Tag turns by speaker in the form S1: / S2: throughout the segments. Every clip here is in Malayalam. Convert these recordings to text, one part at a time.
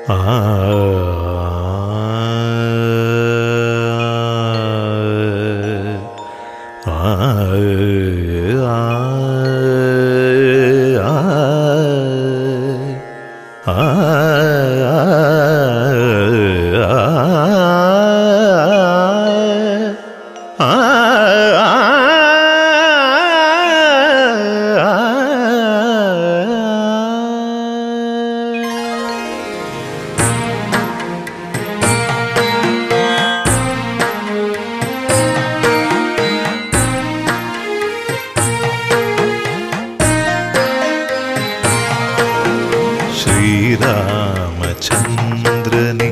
S1: ശ്രീരാമചന്ദ്രനെ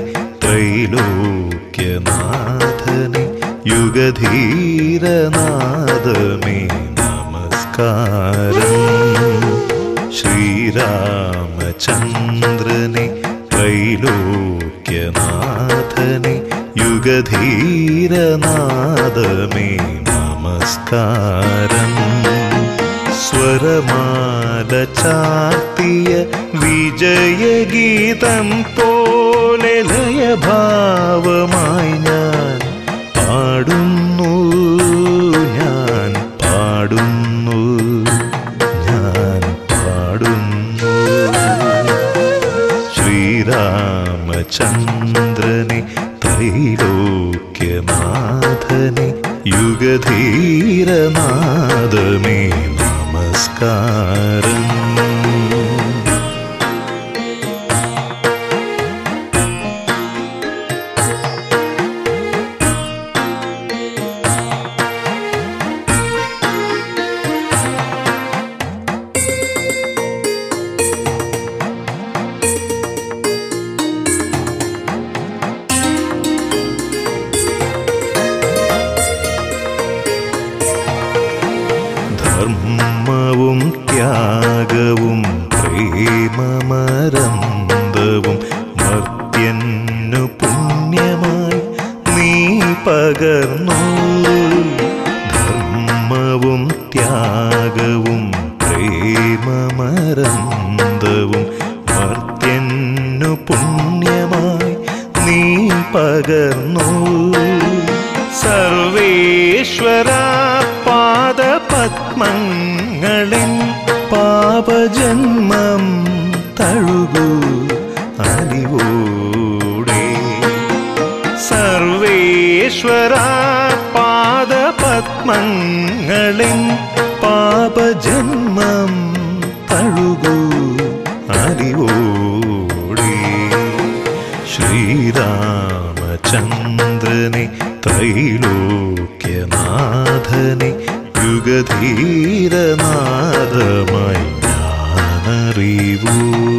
S1: ത്രൈലോക്യനാഥനെ യുഗധീരനാഥമേ നമസ്കാരം. ശ്രീരാമചന്ദ്രനെ ത്രൈലോക്യനാഥനെ യുഗധീരനാഥമേ നമസ്കാരം. സ്വരമാല ചാർത്തിയ വിജയഗീതം പോലെ ലയഭാവമായി ഞാൻ പാടുന്നു, ഞാൻ പാടുന്നു, ഞാൻ പാടുന്നു. ശ്രീരാമചന്ദ്രനെ ത്രൈലോക്യനാഥനെ യുഗധീരനാഥമേ നമസ്കാരം. ധർമ്മവും ത്യാഗവും പ്രേമമരന്തവും മർത്യന്നു പുണ്യമായി നീ പകർന്നു. ധർമ്മവും ത്യാഗവും പ്രേമമരന്തവും മർത്യന്നു പുണ്യമായി നീ പകർന്നു. സർവേശ്വര പാദപത്മങ്ങളിൽ പാപജന്മം തഴുകൂ അലിവോടെ. സർവേശ്വര പാദപത്മങ്ങളിൽ പാപജന്മം തഴുകൂ അലിവോടെ. ശ്രീരാമചന്ദ്രനെ ത്രൈലോക്യനാഥനെ യുഗധീരനാഥമായി ഞാനറിവൂ.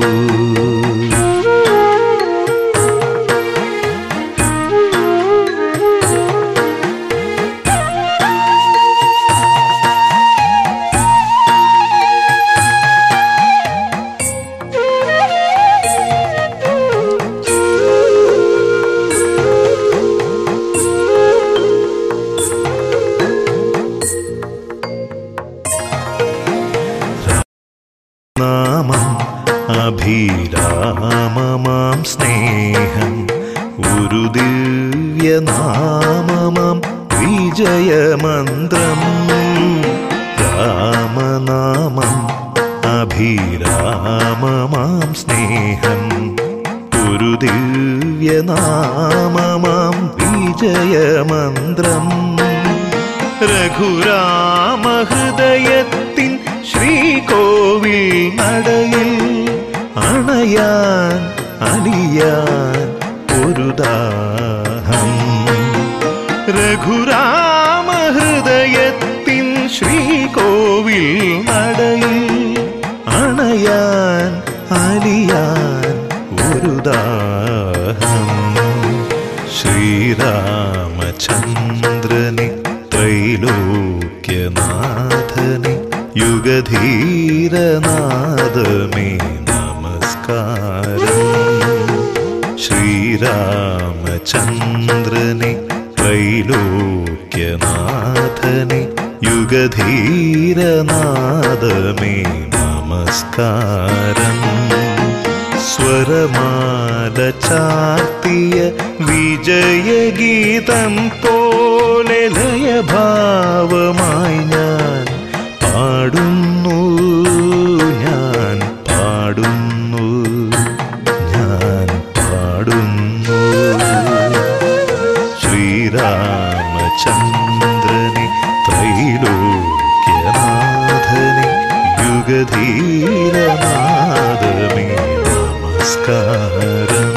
S1: നാമം അഭിരാമമാം സ്നേഹം ഒരു ദിവ്യനാമമാം വിജയമന്ത്രം. രാമനാമം അഭിരാമമാം സ്നേഹം ഒരു ദിവ്യനാമമാം വിജയമന്ത്രം. രഘുരാമഹൃദയത്തിൻ ശ്രീകോവിൽ നടയിൽ അണയാൻ അലിയാൻ ഒരു ദാഹം. രഘുരാമഹൃദയത്തിൻ ശ്രീകോവിൽ നടയിൽ അണയാൻ അലിയാൻ ഒരു ദാഹം. ശ്രീരാമചന്ദ്രനെ ത്രൈലോക്യനാഥനെ യുഗധീരനാഥമേ നമസ്കാരം. ശ്രീരാമചന്ദ്രനെ ത്രൈലോക്യനാഥനെ യുഗധീരനാഥമേ നമസ്കാരം. സ്വരമാല ചാർത്തിയ വിജയഗീതം പോലെ ലയഭാവമായി ഞാൻ പാടുന്നു, ഞാൻ പാടുന്നു, ഞാൻ പാടുന്നു. ശ്രീരാമചന്ദ്രനെ ത്രൈലോക്യനാഥനെ യുഗധീരനാദമേ നമസ്കാരം.